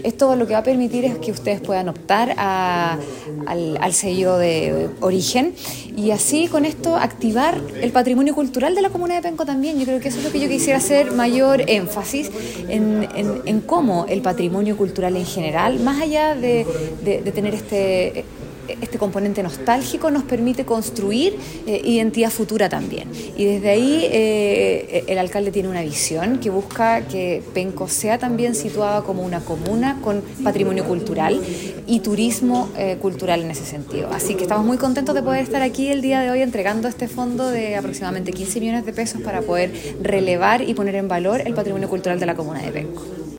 Esto lo que va a permitir es que ustedes puedan optar al sello de origen y así con esto activar el patrimonio cultural de la comuna de Penco también. Yo creo que eso es lo que yo quisiera hacer mayor énfasis en cómo el patrimonio cultural en general, más allá de tener este componente nostálgico, nos permite construir identidad futura también. Y desde ahí el alcalde tiene una visión que busca que Penco sea también situada como una comuna con patrimonio cultural y turismo cultural en ese sentido. Así que estamos muy contentos de poder estar aquí el día de hoy entregando este fondo de aproximadamente 15 millones de pesos para poder relevar y poner en valor el patrimonio cultural de la comuna de Penco.